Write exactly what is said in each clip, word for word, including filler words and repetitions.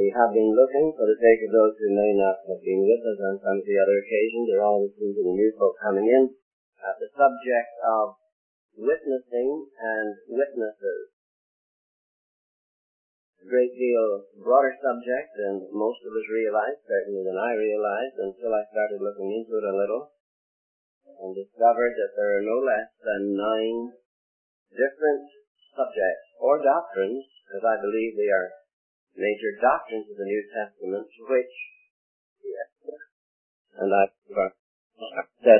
We have been looking, for the sake of those who may not have been with us on some of the other occasions, there always seems to be new folk coming in, at the subject of witnessing and witnesses. A great deal broader subject than most of us realized, certainly than I realized, until I started looking into it a little, and discovered that there are no less than nine different subjects or doctrines, because I believe they are major doctrines of the New Testament, which, yes, and I've said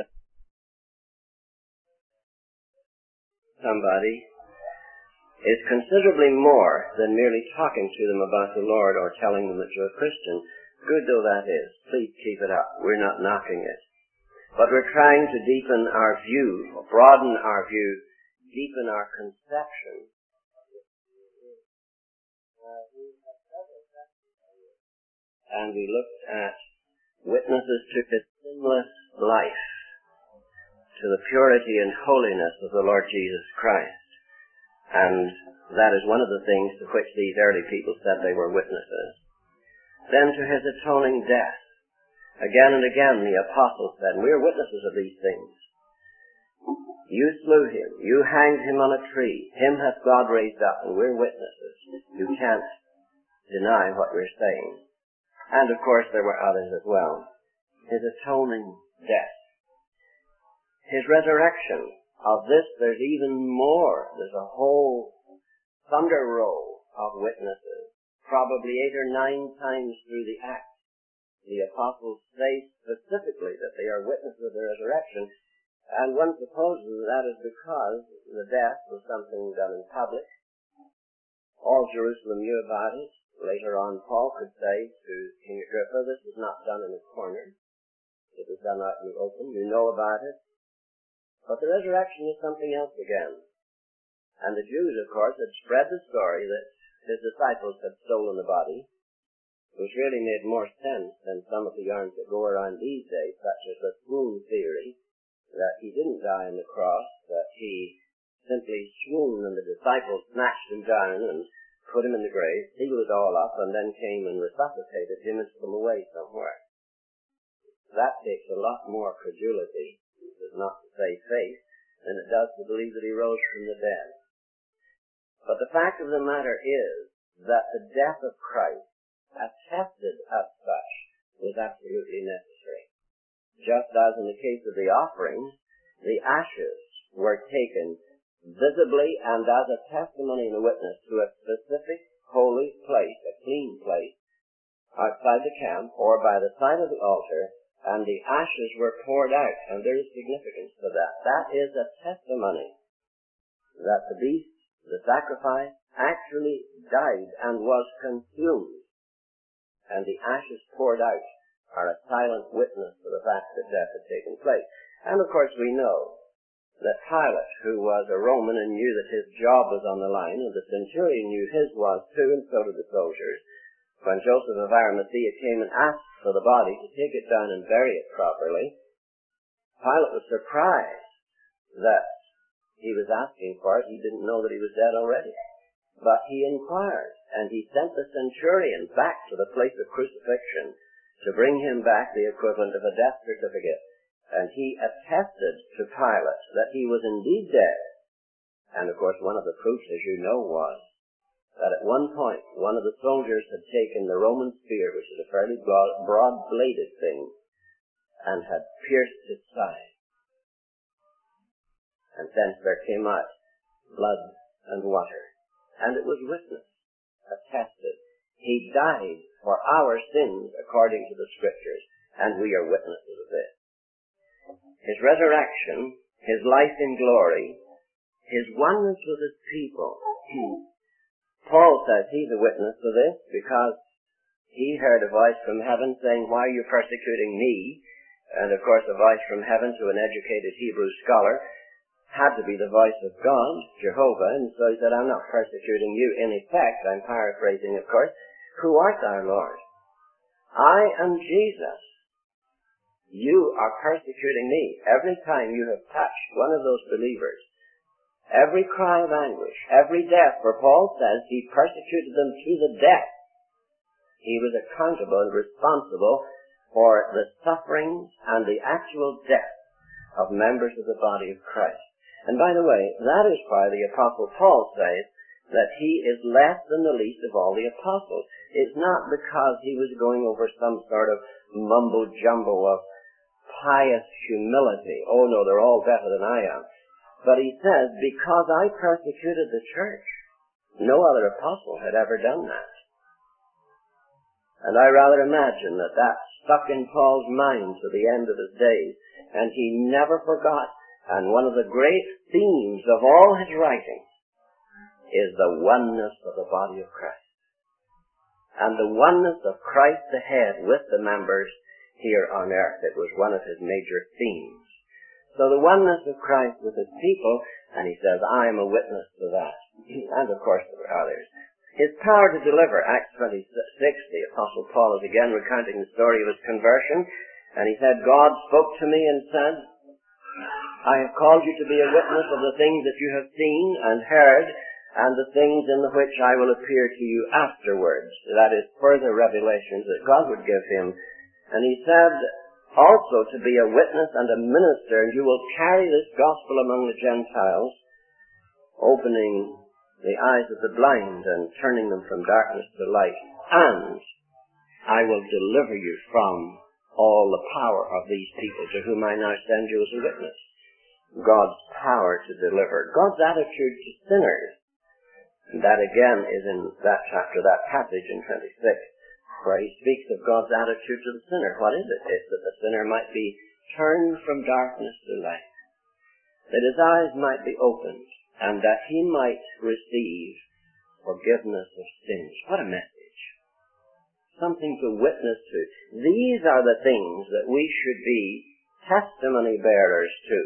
somebody, is considerably more than merely talking to them about the Lord or telling them that you're a Christian. Good though that is, please keep it up. We're not knocking it. But we're trying to deepen our view, broaden our view, deepen our conception. And we looked at witnesses to the sinless life, to the purity and holiness of the Lord Jesus Christ. And that is one of the things to which these early people said they were witnesses. Then to his atoning death. Again and again the apostles said, we're witnesses of these things. You slew him. You hanged him on a tree. Him hath God raised up, and we're witnesses. You can't deny what we're saying. And of course there were others as well. His atoning death. His resurrection. Of this there's even more. There's a whole thunder roll of witnesses. Probably eight or nine times through the Acts, the apostles say specifically that they are witnesses of the resurrection. And one supposes that is because the death was something done in public. All Jerusalem knew about it. Later on, Paul could say to King Agrippa, this was not done in a corner. It was done out in the open. You know about it. But the resurrection is something else again. And the Jews, of course, had spread the story that his disciples had stolen the body, which really made more sense than some of the yarns that go around these days, such as the swoon theory, that he didn't die on the cross, that he simply swooned and the disciples snatched him down and put him in the grave, sealed it all up, and then came and resuscitated him and took him away somewhere. That takes a lot more credulity, not to say faith, than it does to believe that he rose from the dead. But the fact of the matter is that the death of Christ, attested as such, was absolutely necessary. Just as in the case of the offerings, the ashes were taken visibly and as a testimony and a witness to a specific holy place, a clean place, outside the camp or by the side of the altar, and the ashes were poured out, and there is significance to that. That is a testimony that the beast, the sacrifice, actually died and was consumed, and the ashes poured out are a silent witness to the fact that death had taken place. And of course we know that Pilate, who was a Roman and knew that his job was on the line, and the centurion knew his was too, and so did the soldiers, when Joseph of Arimathea came and asked for the body to take it down and bury it properly, Pilate was surprised that he was asking for it. He didn't know that he was dead already. But he inquired, and he sent the centurion back to the place of crucifixion to bring him back the equivalent of a death certificate. And he attested to Pilate that he was indeed dead. And of course one of the proofs, as you know, was that at one point one of the soldiers had taken the Roman spear, which is a fairly broad-bladed thing, and had pierced his side. And thence there came out blood and water. And it was witnessed, attested. He died for our sins according to the Scriptures, and we are witnesses of this. His resurrection, his life in glory, his oneness with his people. Paul says he's a witness to this because he heard a voice from heaven saying, why are you persecuting me? And of course a voice from heaven to an educated Hebrew scholar had to be the voice of God, Jehovah, and so he said, I'm not persecuting you. In effect, I'm paraphrasing, of course, who art thou, Lord? I am Jesus. You are persecuting me. Every time you have touched one of those believers, every cry of anguish, every death, for Paul says he persecuted them to the death. He was accountable and responsible for the sufferings and the actual death of members of the body of Christ. And by the way, that is why the Apostle Paul says that he is less than the least of all the apostles. It's not because he was going over some sort of mumbo-jumbo of pious humility. Oh no, they're all better than I am. But he says, because I persecuted the church. No other apostle had ever done that. And I rather imagine that that stuck in Paul's mind to the end of his days, and he never forgot. And one of the great themes of all his writing is the oneness of the body of Christ. And the oneness of Christ the head with the members here on earth. It was one of his major themes. So the oneness of Christ with his people, and he says, I am a witness to that. And of course there were others. His power to deliver, Acts twenty-six, the Apostle Paul is again recounting the story of his conversion, and he said, God spoke to me and said, I have called you to be a witness of the things that you have seen and heard, and the things in which I will appear to you afterwards. That is, further revelations that God would give him. And he said, also to be a witness and a minister, and you will carry this gospel among the Gentiles, opening the eyes of the blind and turning them from darkness to light. And I will deliver you from all the power of these people to whom I now send you as a witness. God's power to deliver. God's attitude to sinners. And that again is in that chapter, that passage in twenty-six. Where he speaks of God's attitude to the sinner. What is it? It's that the sinner might be turned from darkness to light, that his eyes might be opened, and that he might receive forgiveness of sins. What a message. Something to witness to. These are the things that we should be testimony bearers to.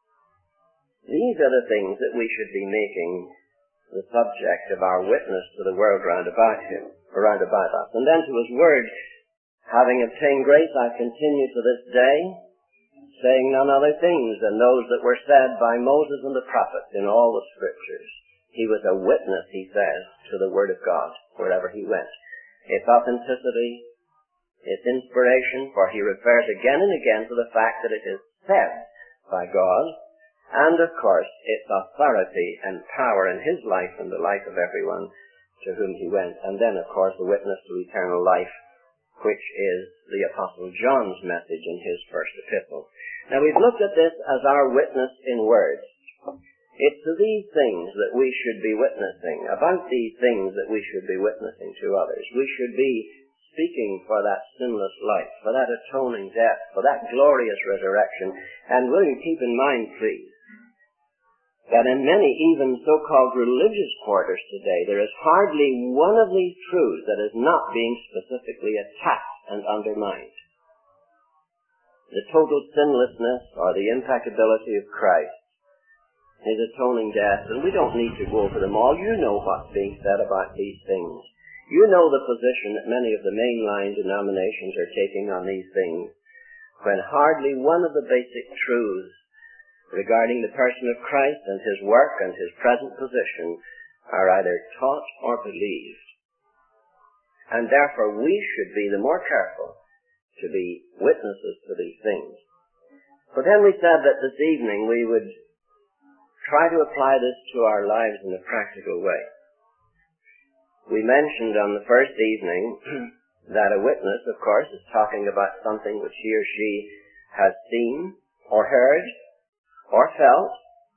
These are the things that we should be making the subject of our witness to the world round about him, round about us. And then to his word, having obtained grace, I continue to this day, saying none other things than those that were said by Moses and the prophets in all the scriptures. He was a witness, he says, to the word of God wherever he went. Its authenticity, its inspiration, for he refers again and again to the fact that it is said by God, and, of course, its authority and power in his life and the life of everyone to whom he went. And then, of course, the witness to eternal life, which is the Apostle John's message in his first epistle. Now, we've looked at this as our witness in words. It's to these things that we should be witnessing, about these things that we should be witnessing to others. We should be speaking for that sinless life, for that atoning death, for that glorious resurrection. And will you keep in mind, please, that in many even so-called religious quarters today, there is hardly one of these truths that is not being specifically attacked and undermined. The total sinlessness or the impeccability of Christ, his atoning death, and we don't need to go over them all. You know what's being said about these things. You know the position that many of the mainline denominations are taking on these things, when hardly one of the basic truths regarding the person of Christ and his work and his present position are either taught or believed. And therefore we should be the more careful to be witnesses to these things. But then we said that this evening we would try to apply this to our lives in a practical way. We mentioned on the first evening that a witness, of course, is talking about something which he or she has seen or heard or felt,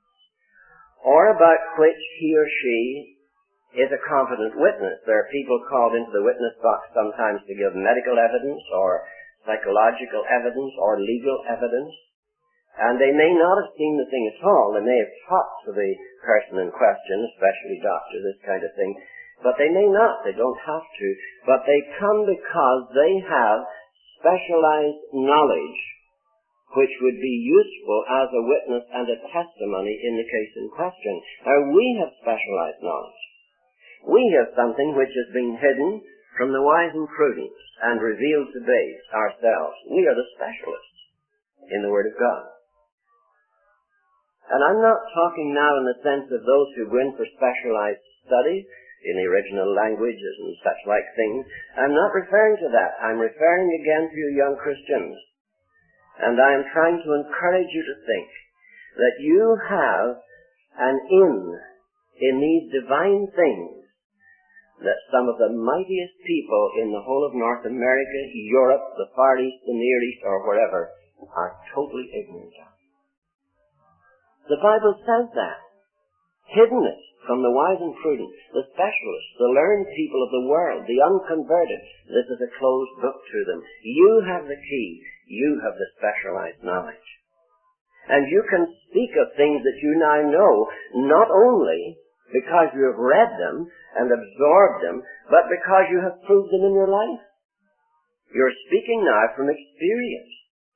or about which he or she is a competent witness. There are people called into the witness box sometimes to give medical evidence or psychological evidence or legal evidence, and they may not have seen the thing at all. They may have talked to the person in question, especially doctors, this kind of thing, but they may not. They don't have to, but they come because they have specialized knowledge which would be useful as a witness and a testimony in the case in question. Now, we have specialized knowledge. We have something which has been hidden from the wise and prudent and revealed to babes ourselves. We are the specialists in the Word of God. And I'm not talking now in the sense of those who go in for specialized studies. in the original languages and such like things. I'm not referring to that. I'm referring again to you young Christians. And I am trying to encourage you to think that you have an in in these divine things that some of the mightiest people in the whole of North America, Europe, the Far East, the Near East, or wherever, are totally ignorant of. The Bible says that. Hidden it from the wise and prudent, the specialists, the learned people of the world, the unconverted. This is a closed book to them. You have the key. You have the specialized knowledge. And you can speak of things that you now know, not only because you have read them and absorbed them, but because you have proved them in your life. You're speaking now from experience.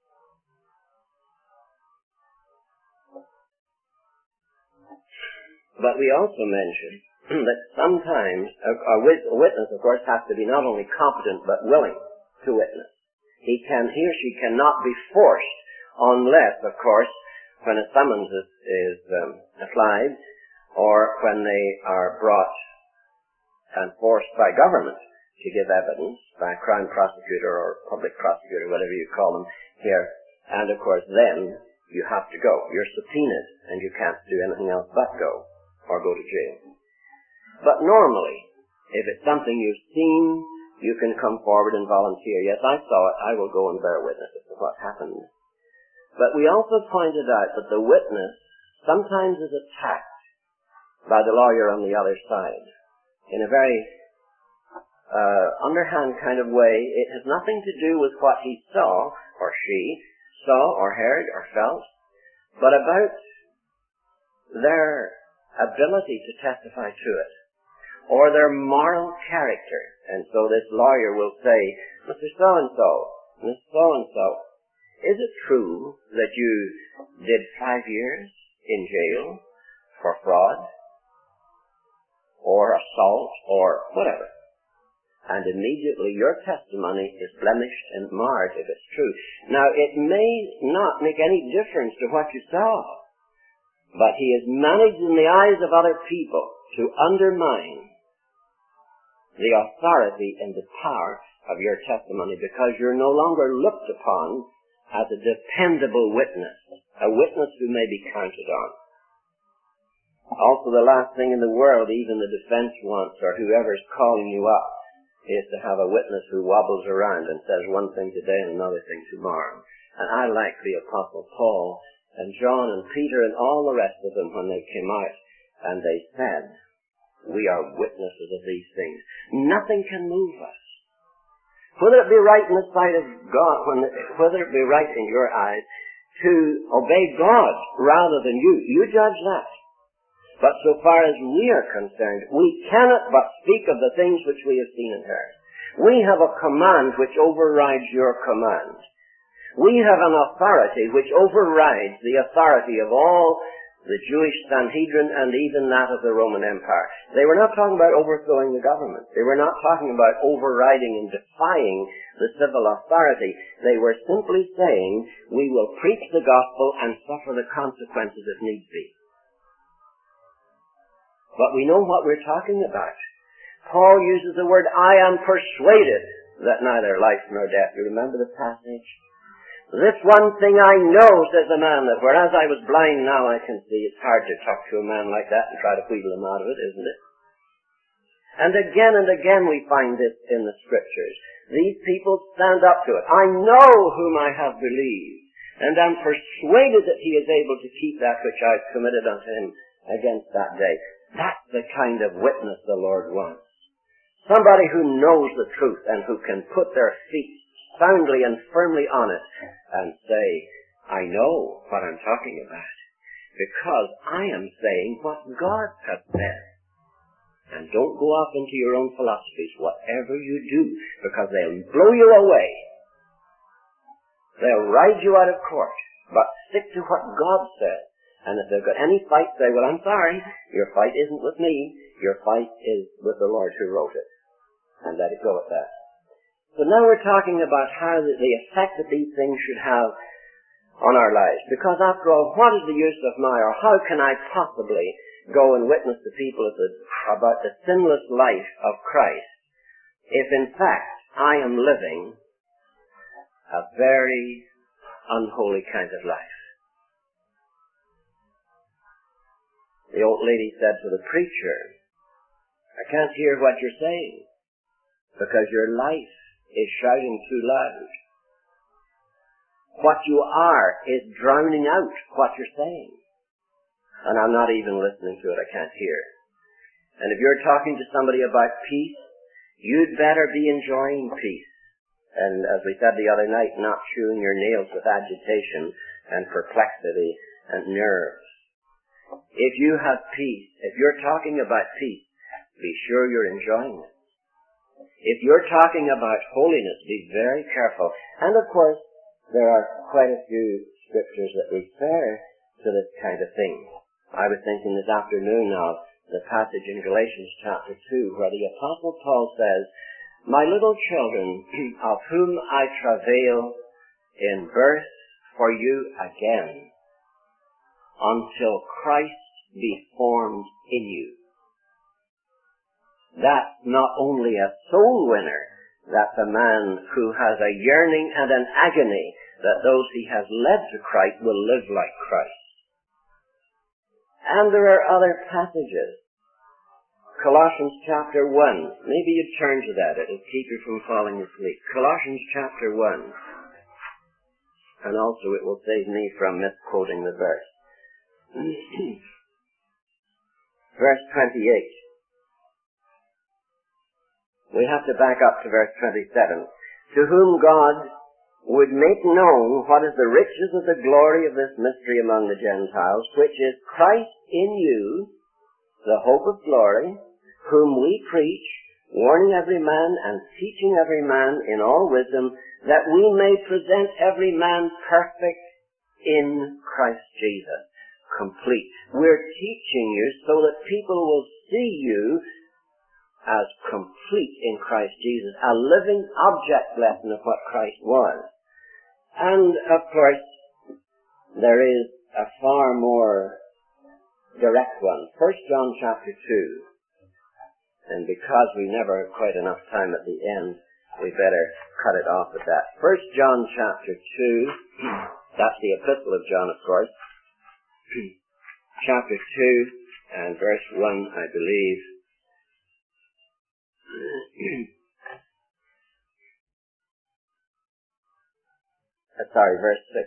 But we also mentioned that sometimes a, a witness, of course, has to be not only competent but willing to witness. He can, he or she cannot be forced unless, of course, when a summons is, is um, applied or when they are brought and forced by government to give evidence by a crown prosecutor or public prosecutor, whatever you call them here. And, of course, then you have to go. You're subpoenaed and you can't do anything else but go. Or go to jail. But normally, if it's something you've seen, you can come forward and volunteer. Yes, I saw it. I will go and bear witness to what happened. But we also pointed out that the witness sometimes is attacked by the lawyer on the other side in a very uh, underhand kind of way. It has nothing to do with what he saw, or she saw, or heard, or felt, but about their ability to testify to it, or their moral character. And so this lawyer will say, Mister So-and-so, Miss So-and-so, is it true that you did five years in jail for fraud, or assault, or whatever? And immediately your testimony is blemished and marred if it's true. Now, it may not make any difference to what you saw, but he is managed in the eyes of other people to undermine the authority and the power of your testimony, because you're no longer looked upon as a dependable witness, a witness who may be counted on. Also, the last thing in the world even the defense wants, or whoever's calling you up, is to have a witness who wobbles around and says one thing today and another thing tomorrow. And I like the Apostle Paul and John and Peter and all the rest of them when they came out, and they said, we are witnesses of these things. Nothing can move us. Whether it be right in the sight of God, when the, whether it be right in your eyes, to obey God rather than you, you judge that. But so far as we are concerned, we cannot but speak of the things which we have seen and heard. We have a command which overrides your command. We have an authority which overrides the authority of all the Jewish Sanhedrin and even that of the Roman Empire. They were not talking about overthrowing the government. They were not talking about overriding and defying the civil authority. They were simply saying, we will preach the gospel and suffer the consequences if need be. But we know what we're talking about. Paul uses the word, I am persuaded that neither life nor death. You remember the passage? This one thing I know, says the man, that whereas I was blind, now I can see. It's hard to talk to a man like that and try to wheedle him out of it, isn't it? And again and again we find this in the Scriptures. These people stand up to it. I know whom I have believed, and am persuaded that he is able to keep that which I have committed unto him against that day. That's the kind of witness the Lord wants. Somebody who knows the truth and who can put their feet soundly and firmly on it and say, I know what I'm talking about because I am saying what God has said. And don't go off into your own philosophies, whatever you do, because they'll blow you away. They'll ride you out of court, but stick to what God said. And if they've got any fight, say, well, I'm sorry, your fight isn't with me, your fight is with the Lord who wrote it. And let it go at that. So now we're talking about how the, the effect that these things should have on our lives. Because after all, what is the use of my, or how can I possibly go and witness to people about the sinless life of Christ if in fact I am living a very unholy kind of life? The old lady said to the preacher, I can't hear what you're saying because your life is shouting too loud. What you are is drowning out what you're saying. And I'm not even listening to it, I can't hear. And if you're talking to somebody about peace, you'd better be enjoying peace. And as we said the other night, not chewing your nails with agitation and perplexity and nerves. If you have peace, if you're talking about peace, be sure you're enjoying it. If you're talking about holiness, be very careful. And of course, there are quite a few scriptures that refer to this kind of thing. I was thinking this afternoon of the passage in Galatians chapter two, where the Apostle Paul says, My little children, of whom I travail in birth for you again, until Christ be formed in you. That's not only a soul winner, that's a man who has a yearning and an agony that those he has led to Christ will live like Christ. And there are other passages. Colossians chapter one. Maybe you turn to that. It'll keep you from falling asleep. Colossians chapter one. And also it will save me from misquoting the verse. Verse twenty-eight. We have to back up to verse twenty-seven. To whom God would make known what is the riches of the glory of this mystery among the Gentiles, which is Christ in you, the hope of glory, whom we preach, warning every man and teaching every man in all wisdom, that we may present every man perfect in Christ Jesus. Complete. We're teaching you so that people will see you as complete in Christ Jesus, a living object lesson of what Christ was. And, of course, there is a far more direct one. First John chapter two. And because we never have quite enough time at the end, we better cut it off at that. First John chapter two. That's the epistle of John, of course. Chapter two and verse one, I believe. uh, sorry, verse six.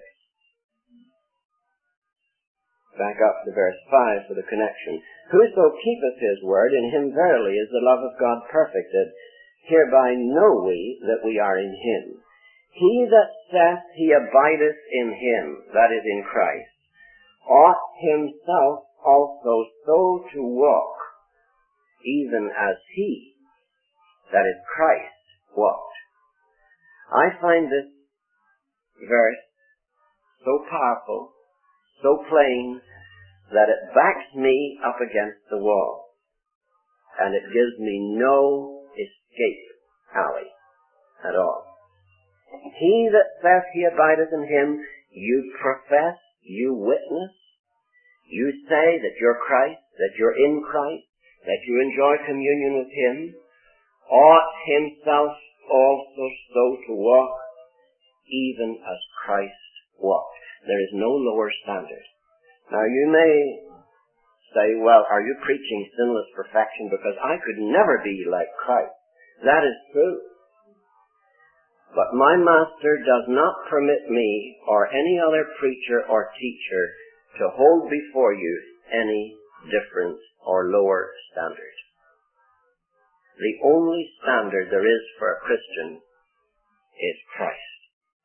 Back up to verse five for the connection. Whoso keepeth his word, in him verily is the love of God perfected. Hereby know we that we are in him. He that saith he abideth in him, that is in Christ, ought himself also so to walk, even as he, that is Christ, walked. I find this verse so powerful, so plain, that it backs me up against the wall, and it gives me no escape alley at all. He that saith he abideth in him, you profess, you witness, you say that you're Christ, that you're in Christ, that you enjoy communion with him, ought himself also so to walk, even as Christ walked. There is no lower standard. Now you may say, well, are you preaching sinless perfection? Because I could never be like Christ. That is true. But my master does not permit me or any other preacher or teacher to hold before you any different or lower standard. The only standard there is for a Christian is Christ.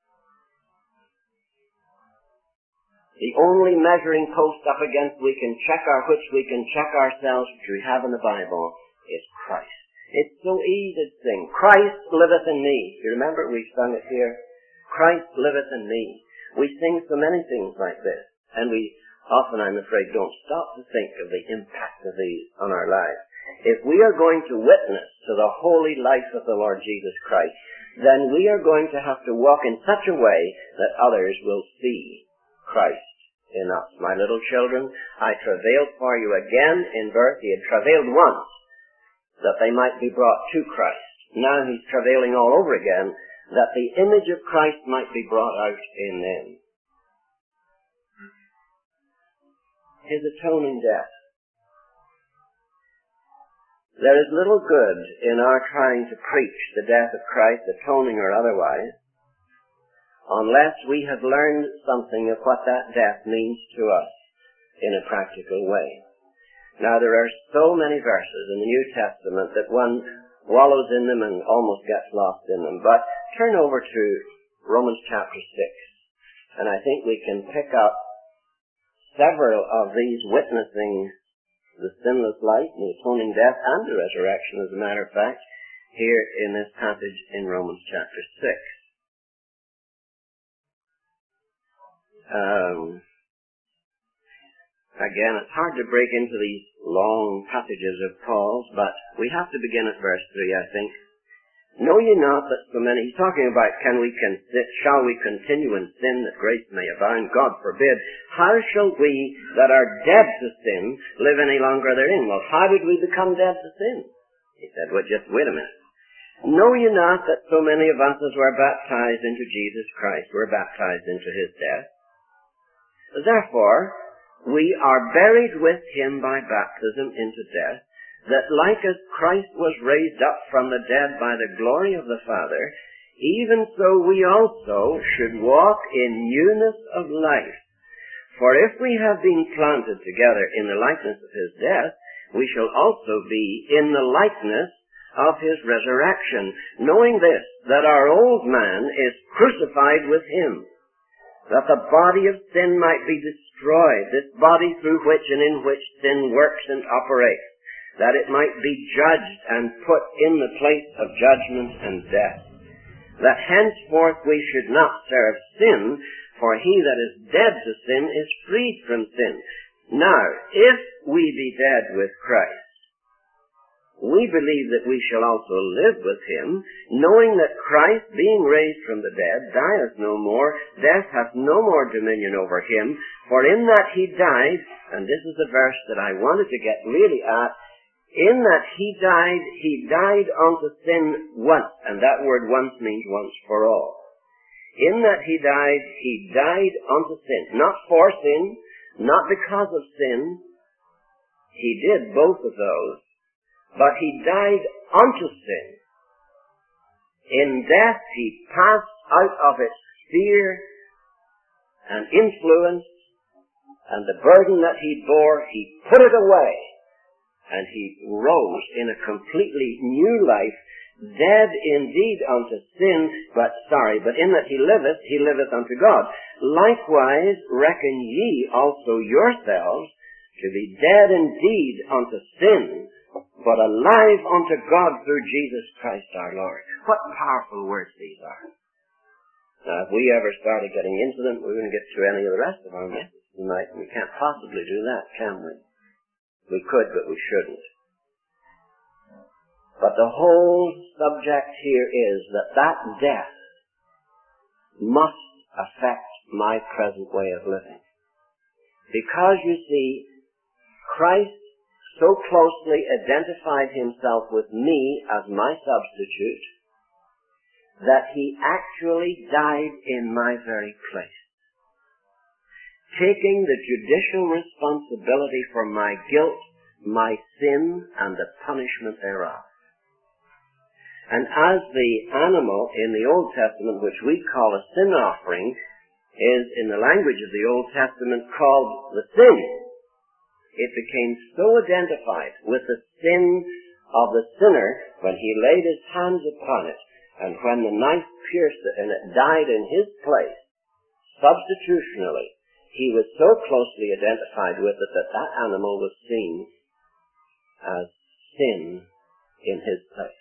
The only measuring post up against we can check our, which we can check ourselves, which we have in the Bible, is Christ. It's so easy to sing, Christ liveth in me. You remember we sung it here? Christ liveth in me. We sing so many things like this, and we often, I'm afraid, don't stop to think of the impact of these on our lives. If we are going to witness to the holy life of the Lord Jesus Christ, then we are going to have to walk in such a way that others will see Christ in us. My little children, I travailed for you again in birth. He had travailed once, that they might be brought to Christ. Now he's travailing all over again, that the image of Christ might be brought out in them. His atoning death. There is little good in our trying to preach the death of Christ, atoning or otherwise, unless we have learned something of what that death means to us in a practical way. Now, there are so many verses in the New Testament that one wallows in them and almost gets lost in them. But turn over to Romans chapter six, and I think we can pick up several of these witnessing the sinless life, the atoning death, and the resurrection, as a matter of fact, here in this passage in Romans chapter six. Um, again, it's hard to break into these long passages of Paul's, but we have to begin at verse three, I think. Know ye not that so many, he's talking about can we con- shall we continue in sin that grace may abound? God forbid. How shall we that are dead to sin live any longer therein? Well, how did we become dead to sin? He said, well, just wait a minute. Know ye not that so many of us as were baptized into Jesus Christ were baptized into his death? Therefore, we are buried with him by baptism into death, that like as Christ was raised up from the dead by the glory of the Father, even so we also should walk in newness of life. For if we have been planted together in the likeness of his death, we shall also be in the likeness of his resurrection, knowing this, that our old man is crucified with him, that the body of sin might be destroyed, this body through which and in which sin works and operates, that it might be judged and put in the place of judgment and death, that henceforth we should not serve sin, for he that is dead to sin is freed from sin. Now, if we be dead with Christ, we believe that we shall also live with him, knowing that Christ, being raised from the dead, dieth no more, death hath no more dominion over him, for in that he died, and this is the verse that I wanted to get really at, in that he died, he died unto sin once, and that word once means once for all. In that he died, he died unto sin, not for sin, not because of sin. He did both of those, but he died unto sin. In death he passed out of its sphere and influence, and the burden that he bore, he put it away. And he rose in a completely new life, dead indeed unto sin, but, sorry, but in that he liveth, he liveth unto God. Likewise reckon ye also yourselves to be dead indeed unto sin, but alive unto God through Jesus Christ our Lord. What powerful words these are. Now, if we ever started getting into them, we wouldn't get through any of the rest of our message tonight, and we can't possibly do that, can we? We could, but we shouldn't. But the whole subject here is that that death must affect my present way of living. Because, you see, Christ so closely identified himself with me as my substitute that he actually died in my very place, taking the judicial responsibility for my guilt, my sin, and the punishment thereof. And as the animal in the Old Testament, which we call a sin offering, is in the language of the Old Testament called the sin, it became so identified with the sin of the sinner when he laid his hands upon it, and when the knife pierced it and it died in his place, substitutionally, he was so closely identified with it that that animal was seen as sin in his place.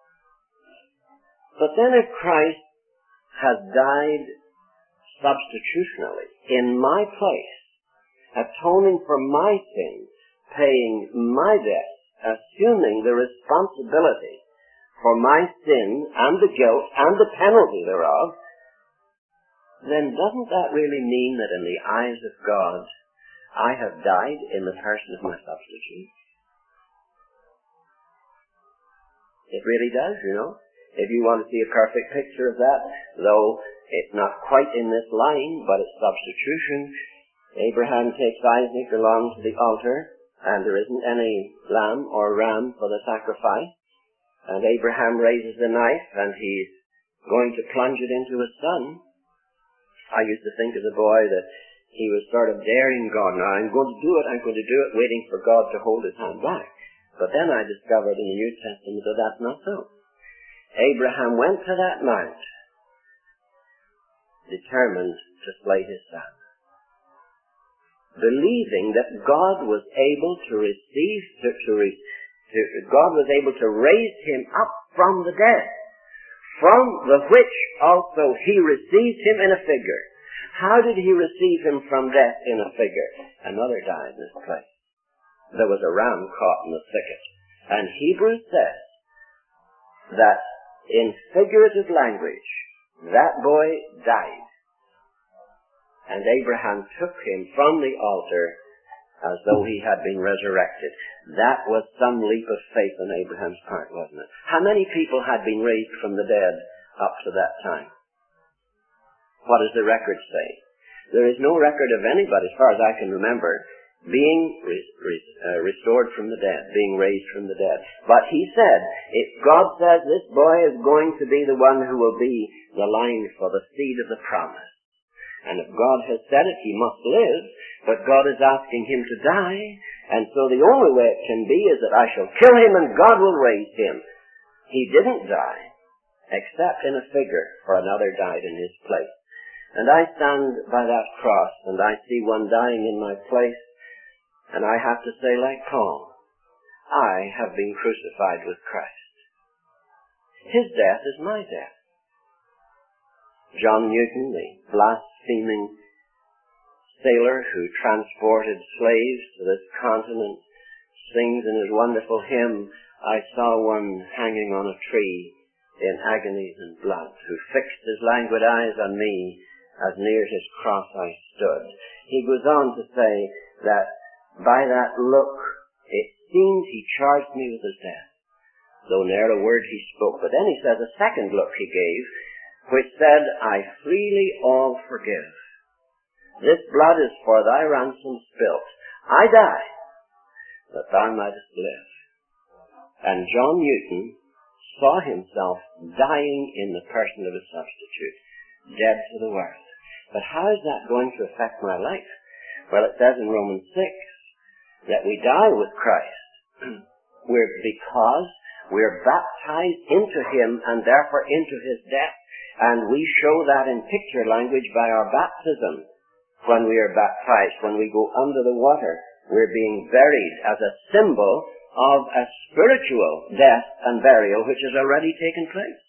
But then if Christ has died substitutionally in my place, atoning for my sin, paying my debt, assuming the responsibility for my sin and the guilt and the penalty thereof, then doesn't that really mean that in the eyes of God, I have died in the person of my substitute? It really does, you know. If you want to see a perfect picture of that, though it's not quite in this line, but it's substitution, Abraham takes Isaac along to the altar, and there isn't any lamb or ram for the sacrifice, and Abraham raises the knife, and he's going to plunge it into his son. I used to think as a boy that he was sort of daring God. Now, I'm going to do it, I'm going to do it, waiting for God to hold his hand back. But then I discovered in the New Testament that that's not so. Abraham went to that mount, determined to slay his son, believing that God was able to receive, to, to, to, God was able to raise him up from the dead, from the which also he received him in a figure. How did he receive him from death in a figure? Another died in his place. There was a ram caught in the thicket. And Hebrews says that in figurative language, that boy died. And Abraham took him from the altar as though he had been resurrected. That was some leap of faith on Abraham's part, wasn't it? How many people had been raised from the dead up to that time? What does the record say? There is no record of anybody, as far as I can remember, being re- re- uh, restored from the dead, being raised from the dead. But he said, if God says this boy is going to be the one who will be the line for the seed of the promise, and if God has said it, he must live, but God is asking him to die, and so the only way it can be is that I shall kill him and God will raise him. He didn't die, except in a figure, for another died in his place. And I stand by that cross, and I see one dying in my place, and I have to say, like Paul, I have been crucified with Christ. His death is my death. John Newton, the blaspheming sailor who transported slaves to this continent, sings in his wonderful hymn, I saw one hanging on a tree in agonies and blood, who fixed his languid eyes on me, as near his cross I stood. He goes on to say that by that look, it seemed he charged me with his death, though ne'er a word he spoke. But then he says a second look he gave, which said, I freely all forgive. This blood is for thy ransom spilt. I die, that thou mightest live. And John Newton saw himself dying in the person of his substitute, dead to the world. But how is that going to affect my life? Well, it says in Romans six that we die with Christ. we're because we're baptized into him and therefore into his death. And we show that in picture language by our baptism. When we are baptized, when we go under the water, we're being buried as a symbol of a spiritual death and burial which has already taken place.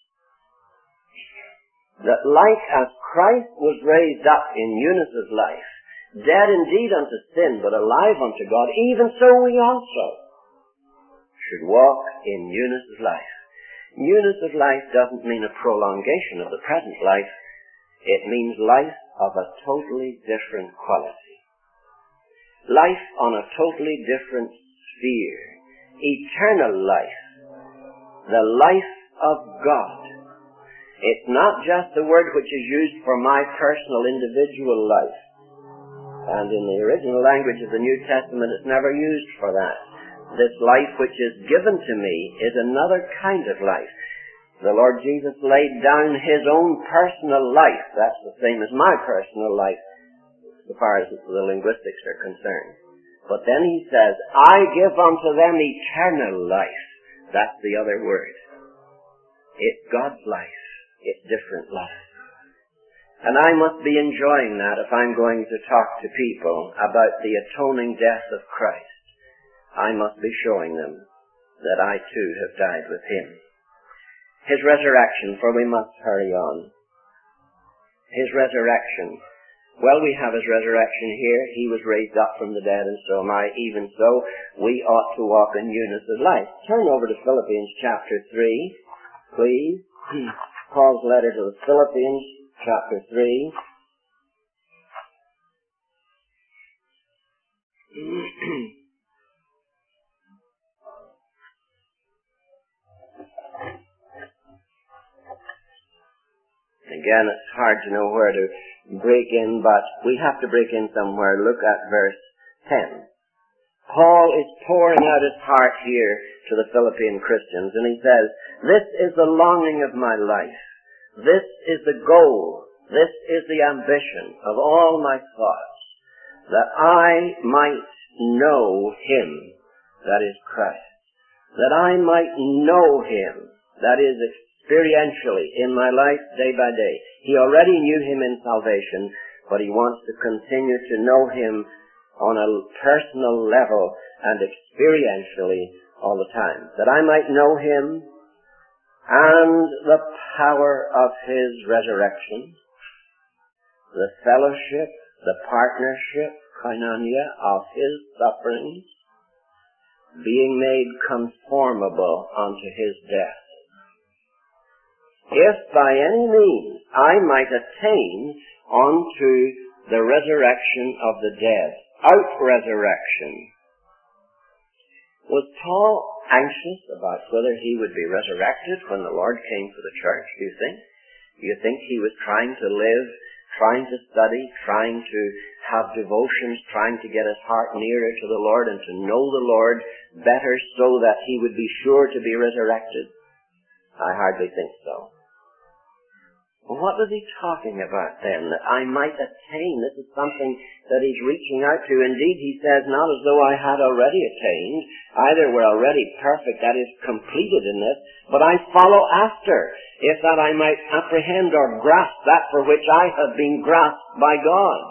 That like as Christ was raised up in Eunice's life, dead indeed unto sin, but alive unto God, even so we also should walk in Eunice's life. Newness of life doesn't mean a prolongation of the present life. It means life of a totally different quality. Life on a totally different sphere. Eternal life. The life of God. It's not just the word which is used for my personal individual life. And in the original language of the New Testament, it's never used for that. This life which is given to me is another kind of life. The Lord Jesus laid down his own personal life. That's the same as my personal life, as far as the linguistics are concerned. But then he says, I give unto them eternal life. That's the other word. It's God's life. It's different life. And I must be enjoying that if I'm going to talk to people about the atoning death of Christ. I must be showing them that I too have died with him. His resurrection, for we must hurry on. His resurrection. Well, we have his resurrection here. He was raised up from the dead, and so am I. Even so, we ought to walk in newness of life. Turn over to Philippians chapter three, please. Paul's letter to the Philippians chapter three. Again, it's hard to know where to break in, but we have to break in somewhere. Look at verse ten. Paul is pouring out his heart here to the Philippian Christians, and he says, this is the longing of my life. This is the goal. This is the ambition of all my thoughts, that I might know him, that is Christ. That I might know him, that is experientially, in my life day by day. He already knew him in salvation, but he wants to continue to know him on a personal level and experientially all the time. That I might know him and the power of his resurrection, the fellowship, the partnership, koinonia, of his sufferings, being made conformable unto his death. If by any means I might attain unto the resurrection of the dead, out-resurrection. Was Paul anxious about whether he would be resurrected when the Lord came for the church, do you think? Do you think he was trying to live, trying to study, trying to have devotions, trying to get his heart nearer to the Lord and to know the Lord better so that he would be sure to be resurrected? I hardly think so. Well, what was he talking about then? That I might attain. This is something that he's reaching out to. Indeed, he says, not as though I had already attained. Either we're already perfect, that is, completed in this, but I follow after, if that I might apprehend or grasp that for which I have been grasped by God,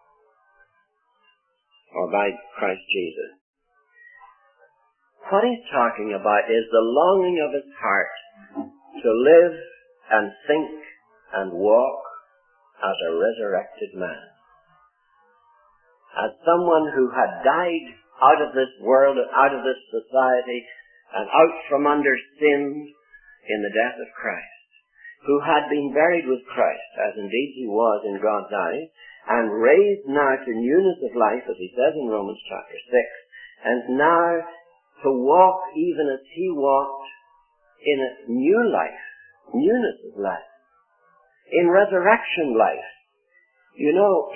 or by Christ Jesus. What he's talking about is the longing of his heart to live and think and walk as a resurrected man. As someone who had died out of this world and out of this society and out from under sin in the death of Christ, who had been buried with Christ, as indeed he was in God's eyes, and raised now to newness of life, as he says in Romans chapter six, and now to walk even as he walked in a new life, newness of life. In resurrection life. You know,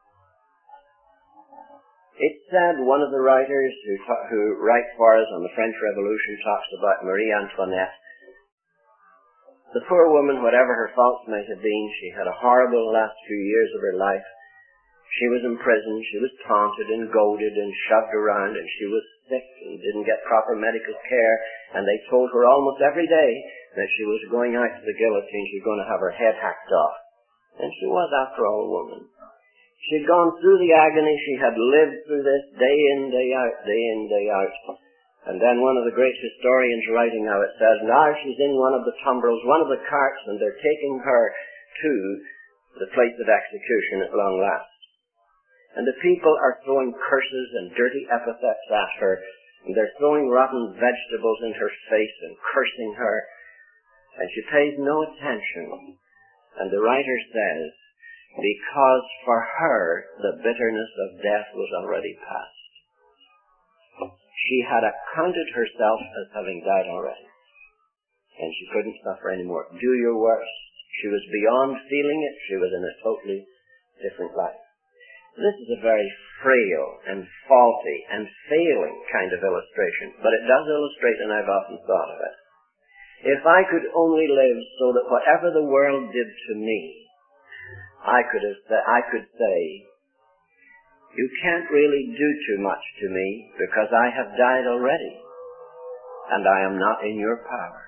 it's said, one of the writers who, ta- who write for us on the French Revolution talks about Marie Antoinette. The poor woman, whatever her faults may have been, she had a horrible last few years of her life. She was in prison, she was taunted and goaded and shoved around, and she was sick and didn't get proper medical care, and they told her almost every day that she was going out to the guillotine, she was going to have her head hacked off. And she was, after all, a woman. She had gone through the agony, she had lived through this day in, day out, day in, day out. And then one of the great historians writing how it says, now she's in one of the tumbrils, one of the carts, and they're taking her to the place of execution at long last. And the people are throwing curses and dirty epithets at her, and they're throwing rotten vegetables in her face and cursing her, and she pays no attention. And the writer says, because for her the bitterness of death was already past. She had accounted herself as having died already, and she couldn't suffer anymore. Do your worst. She was beyond feeling it. She was in a totally different life. This is a very frail and faulty and failing kind of illustration, but it does illustrate, and I've often thought of it. If I could only live so that whatever the world did to me, I could have, I could say, you can't really do too much to me because I have died already, and I am not in your power.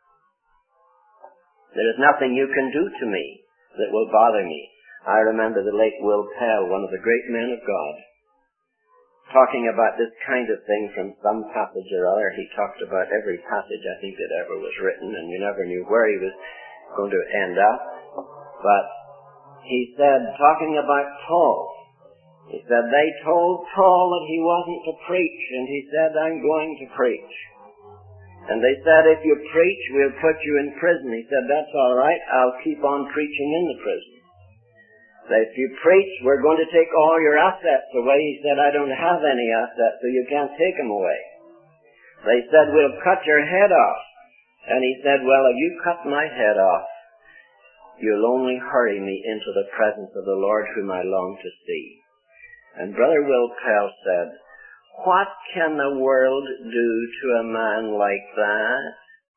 There is nothing you can do to me that will bother me. I remember the late Will Pell, one of the great men of God, talking about this kind of thing from some passage or other. He talked about every passage, I think, that ever was written, and you never knew where he was going to end up. But he said, talking about Paul, he said, they told Paul that he wasn't to preach, and he said, I'm going to preach. And they said, if you preach, we'll put you in prison. He said, that's all right, I'll keep on preaching in the prison. that if you preach, we're going to take all your assets away. He said, I don't have any assets, so you can't take them away. They said, we'll cut your head off. And he said, well, if you cut my head off, you'll only hurry me into the presence of the Lord whom I long to see. And Brother Will Pell said, what can the world do to a man like that?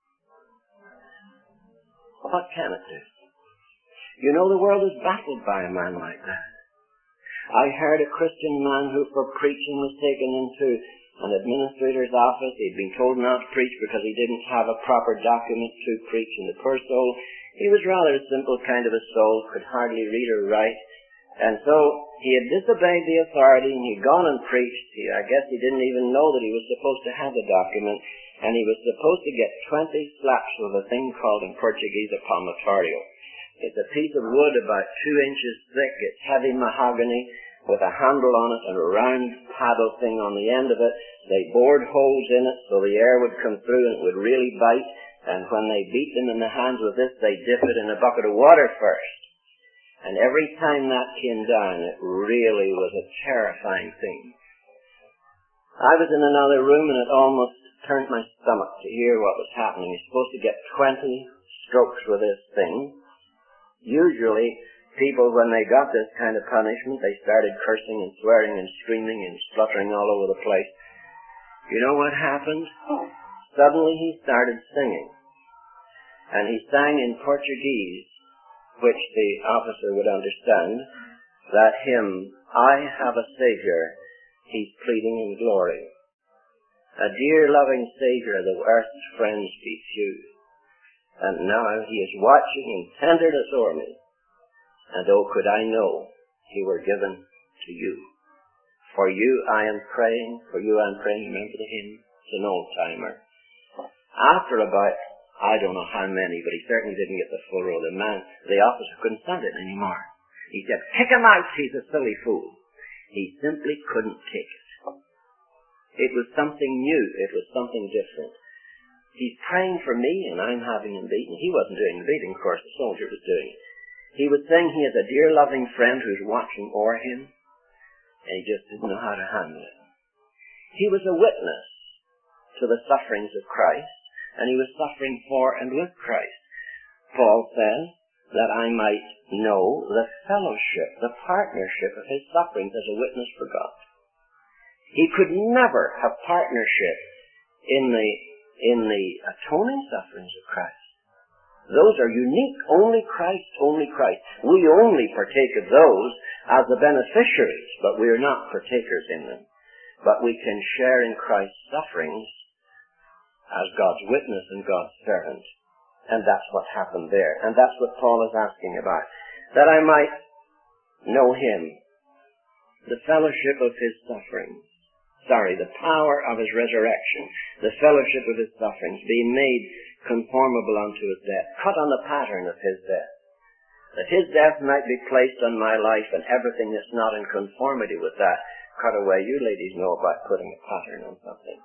What can it do? You know, the world is baffled by a man like that. I heard a Christian man who for preaching was taken into an administrator's office. He'd been told not to preach because he didn't have a proper document to preach, and the poor soul, he was rather a simple kind of a soul, could hardly read or write. And so he had disobeyed the authority, and he'd gone and preached. He, I guess he didn't even know that he was supposed to have a document, and he was supposed to get twenty slaps of a thing called in Portuguese a palmatorio. It's a piece of wood about two inches thick. It's heavy mahogany with a handle on it and a round paddle thing on the end of it. They bored holes in it so the air would come through and it would really bite. And when they beat them in the hands with this, they dip it in a bucket of water first. And every time that came down, it really was a terrifying thing. I was in another room and it almost turned my stomach to hear what was happening. You're supposed to get twenty strokes with this thing. Usually, people, when they got this kind of punishment, they started cursing and swearing and screaming and spluttering all over the place. You know what happened? Suddenly he started singing. And he sang in Portuguese, which the officer would understand, that hymn, I have a Savior, he's pleading in glory. A dear loving Savior, though earth's friends be few. And now he is watching in tenderness o'er me. And oh, could I know he were given to you. For you I am praying, for you I am praying. Remember the hymn? It's an old-timer. After about, I don't know how many, but he certainly didn't get the full roll. The man, the officer couldn't stand it anymore. He said, kick him out, he's a silly fool. He simply couldn't take it. It was something new. It was something different. He's praying for me, and I'm having him beaten. He wasn't doing the beating, of course. The soldier was doing it. He was saying he has a dear, loving friend who's watching o'er him, and he just didn't know how to handle it. He was a witness to the sufferings of Christ, and he was suffering for and with Christ. Paul says that I might know the fellowship, the partnership of his sufferings as a witness for God. He could never have partnership in the in the atoning sufferings of Christ. Those are unique. Only Christ, only Christ. We only partake of those as the beneficiaries, but we are not partakers in them. But we can share in Christ's sufferings as God's witness and God's servant. And that's what happened there. And that's what Paul is asking about. That I might know him, the fellowship of his sufferings. Sorry, the power of his resurrection, the fellowship of his sufferings, being made conformable unto his death, cut on the pattern of his death, that his death might be placed on my life and everything that's not in conformity with that cut away. You ladies know about putting a pattern on something.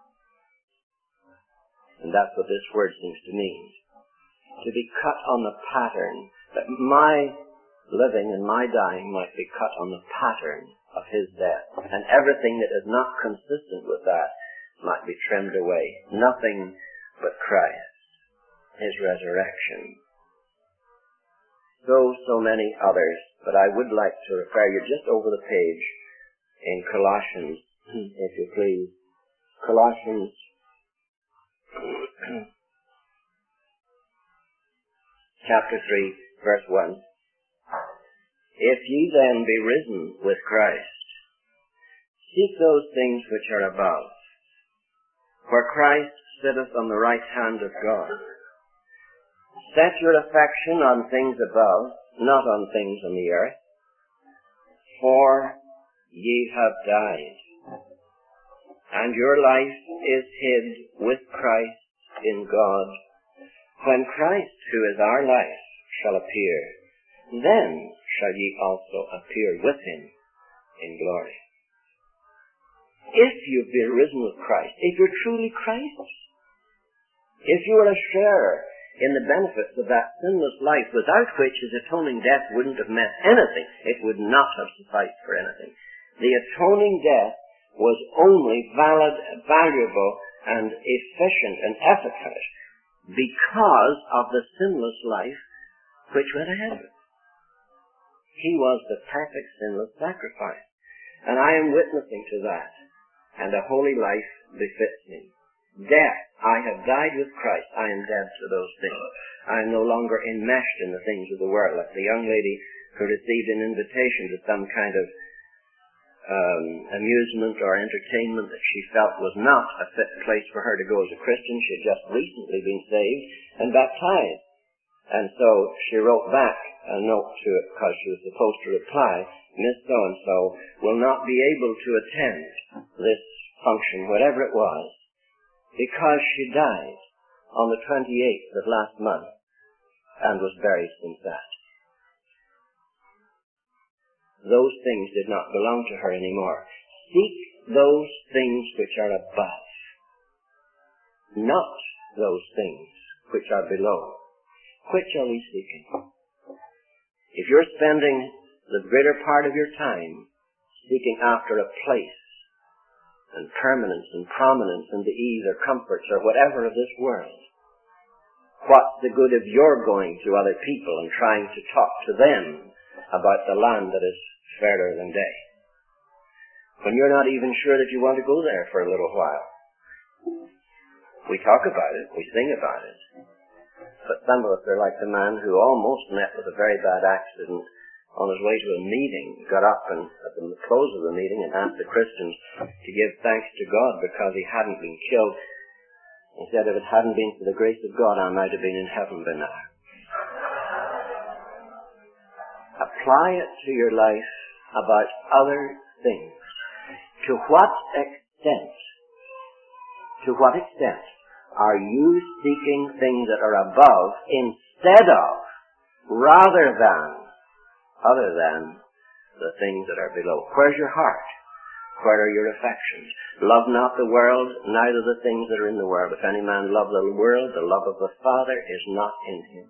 And that's what this word seems to mean. To be cut on the pattern, that my living and my dying might be cut on the pattern of his death. And everything that is not consistent with that might be trimmed away. Nothing but Christ, his resurrection. So, so many others. But I would like to refer you just over the page in Colossians, if you please. Colossians chapter three, verse one. If ye then be risen with Christ, seek those things which are above, where Christ sitteth on the right hand of God. Set your affection on things above, not on things on the earth, for ye have died, and your life is hid with Christ in God. When Christ, who is our life, shall appear, then shall ye also appear with him in glory. If you've been risen with Christ, if you're truly Christ, if you are a sharer in the benefits of that sinless life, without which his atoning death wouldn't have meant anything. It would not have sufficed for anything. The atoning death was only valid, valuable, and efficient and efficacious because of the sinless life which went ahead of it. He was the perfect sinless sacrifice. And I am witnessing to that. And a holy life befits me. Death, I have died with Christ. I am dead to those things. I am no longer enmeshed in the things of the world. Like the young lady who received an invitation to some kind of um, amusement or entertainment that she felt was not a fit place for her to go as a Christian. She had just recently been saved and baptized. And so she wrote back a note to it because she was supposed to reply, Miss So-and-so will not be able to attend this function, whatever it was, because she died on the twenty-eighth of last month and was buried since that. Those things did not belong to her anymore. Seek those things which are above, not those things which are below. Which are we seeking? If you're spending the greater part of your time seeking after a place and permanence and prominence and the ease or comforts or whatever of this world, what's the good of your going to other people and trying to talk to them about the land that is fairer than day, when you're not even sure that you want to go there for a little while? We talk about it, we sing about it, but some of us are like the man who almost met with a very bad accident on his way to a meeting, got up and at the close of the meeting and asked the Christians to give thanks to God because he hadn't been killed. He said, if it hadn't been for the grace of God, I might have been in heaven by now. Apply it to your life about other things. To what extent, to what extent are you seeking things that are above instead of, rather than, other than the things that are below? Where's your heart? Where are your affections? Love not the world, neither the things that are in the world. If any man love the world, the love of the Father is not in him.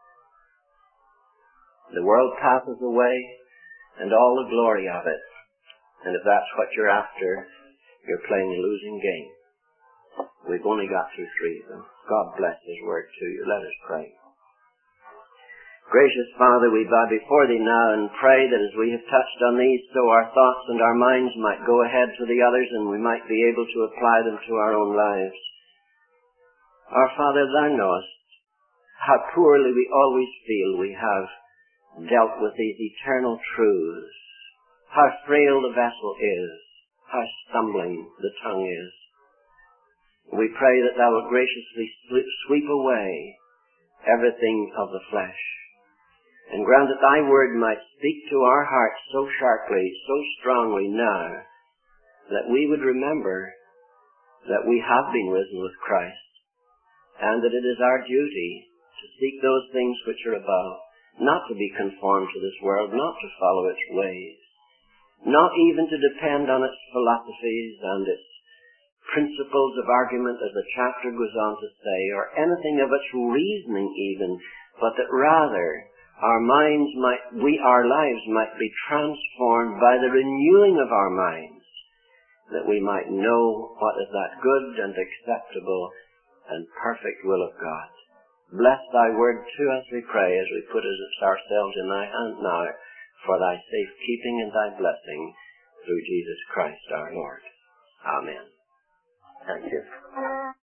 The world passes away, and all the glory of it. And if that's what you're after, you're playing a losing game. We've only got through three of them. God bless his word to you. Let us pray. Gracious Father, we bow before thee now and pray that as we have touched on these, so our thoughts and our minds might go ahead to the others and we might be able to apply them to our own lives. Our Father, thou knowest how poorly we always feel we have dealt with these eternal truths, how frail the vessel is, how stumbling the tongue is. We pray that thou wilt graciously sweep away everything of the flesh, and grant that thy word might speak to our hearts so sharply, so strongly now, that we would remember that we have been risen with Christ, and that it is our duty to seek those things which are above, not to be conformed to this world, not to follow its ways, not even to depend on its philosophies and its principles of argument, as the chapter goes on to say, or anything of its reasoning even, but that rather our minds might, we, our lives might be transformed by the renewing of our minds, that we might know what is that good and acceptable and perfect will of God. Bless thy word to us, we pray, as we put ourselves in thy hand now, for thy safe keeping and thy blessing, through Jesus Christ our Lord. Amen. Thank you.